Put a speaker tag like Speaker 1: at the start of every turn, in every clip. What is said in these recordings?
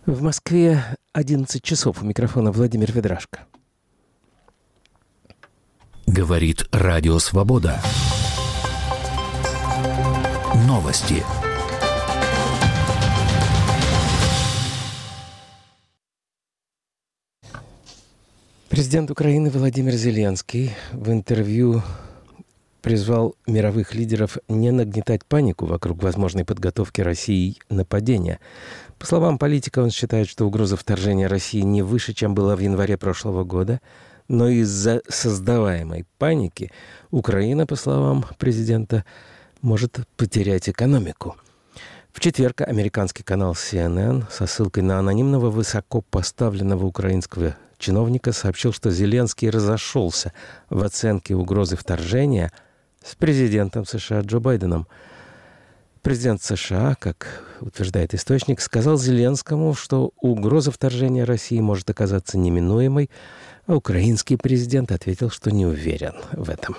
Speaker 1: В Москве 11 часов. У микрофона Владимир Ведрашко.
Speaker 2: Говорит Радио Свобода. Новости.
Speaker 1: Президент Украины Владимир Зеленский в интервью призвал мировых лидеров не нагнетать панику вокруг возможной подготовки России нападения. По словам политика, он считает, что угроза вторжения России не выше, чем была в январе прошлого года, но из-за создаваемой паники Украина, по словам президента, может потерять экономику. В четверг американский канал CNN со ссылкой на анонимного высокопоставленного украинского чиновника сообщил, что Зеленский разошелся в оценке угрозы вторжения с президентом США Джо Байденом. Президент США, как утверждает источник, сказал Зеленскому, что угроза вторжения России может оказаться неминуемой, а украинский президент ответил, что не уверен в этом.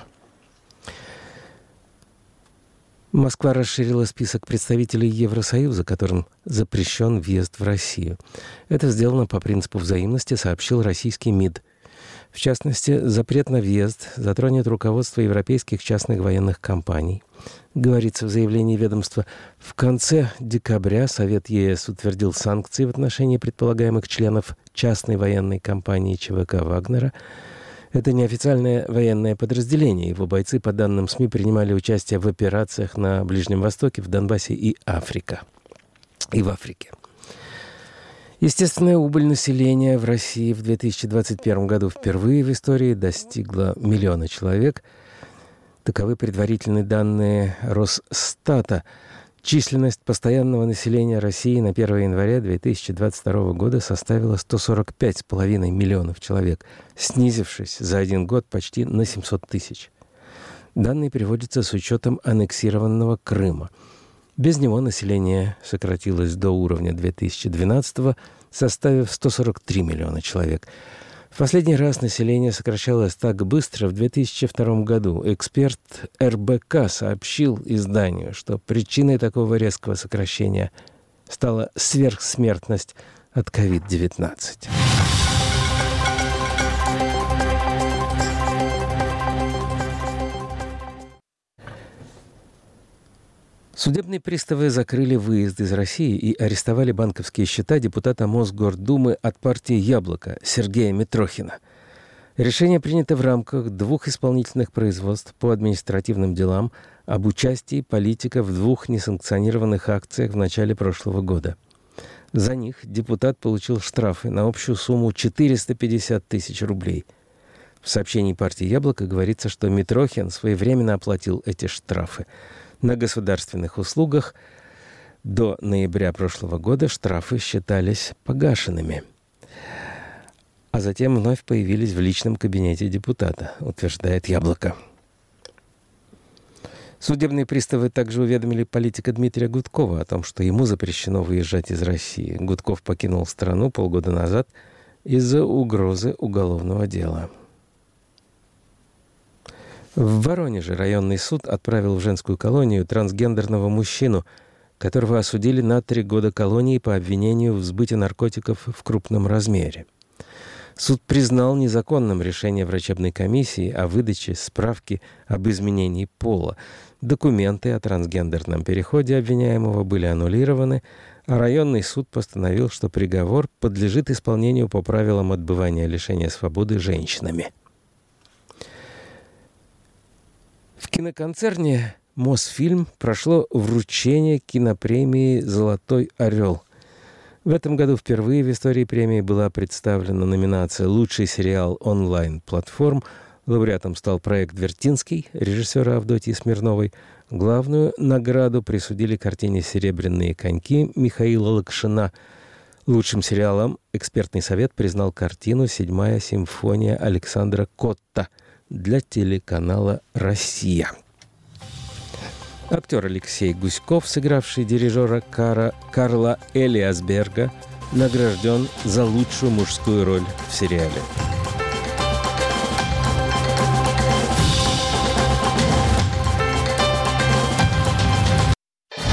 Speaker 1: Москва расширила список представителей Евросоюза, которым запрещен въезд в Россию. Это сделано по принципу взаимности, сообщил российский МИД. В частности, запрет на въезд затронет руководство европейских частных военных компаний. Говорится в заявлении ведомства, в конце декабря Совет ЕС утвердил санкции в отношении предполагаемых членов частной военной компании ЧВК «Вагнера». Это неофициальное военное подразделение. Его бойцы, по данным СМИ, принимали участие в операциях на Ближнем Востоке, в Донбассе и в Африке. Естественная убыль населения в России в 2021 году впервые в истории достигла 1 миллиона человек. Таковы предварительные данные Росстата. Численность постоянного населения России на 1 января 2022 года составила 145,5 миллионов человек, снизившись за один год почти на 700 тысяч. Данные приводятся с учетом аннексированного Крыма. Без него население сократилось до уровня 2012-го, составив 143 миллиона человек. В последний раз население сокращалось так быстро в 2002 году. Эксперт РБК сообщил изданию, что причиной такого резкого сокращения стала сверхсмертность от COVID-19. Судебные приставы закрыли выезд из России и арестовали банковские счета депутата Мосгордумы от партии «Яблоко» Сергея Митрохина. Решение принято в рамках 2 исполнительных производств по административным делам об участии политика в 2 несанкционированных акциях в начале прошлого года. За них депутат получил штрафы на общую сумму 450 тысяч рублей. В сообщении партии «Яблоко» говорится, что Митрохин своевременно оплатил эти штрафы. На государственных услугах до ноября прошлого года штрафы считались погашенными, а затем вновь появились в личном кабинете депутата, утверждает «Яблоко». Судебные приставы также уведомили политика Дмитрия Гудкова о том, что ему запрещено выезжать из России. Гудков покинул страну полгода назад из-за угрозы уголовного дела. В Воронеже районный суд отправил в женскую колонию трансгендерного мужчину, которого осудили на 3 года колонии по обвинению в сбыте наркотиков в крупном размере. Суд признал незаконным решение врачебной комиссии о выдаче справки об изменении пола. Документы о трансгендерном переходе обвиняемого были аннулированы, а районный суд постановил, что приговор подлежит исполнению по правилам отбывания лишения свободы женщинами. В киноконцерне «Мосфильм» прошло вручение кинопремии «Золотой орел». В этом году впервые в истории премии была представлена номинация «Лучший сериал онлайн-платформ». Лауреатом стал проект «Вертинский» режиссера Авдотьи Смирновой. Главную награду присудили картине «Серебряные коньки» Михаила Лакшина. Лучшим сериалом экспертный совет признал картину «Седьмая симфония» Александра Котта для телеканала «Россия». Актер Алексей Гуськов, сыгравший дирижера Карла Элиасберга, награжден за лучшую мужскую роль в сериале.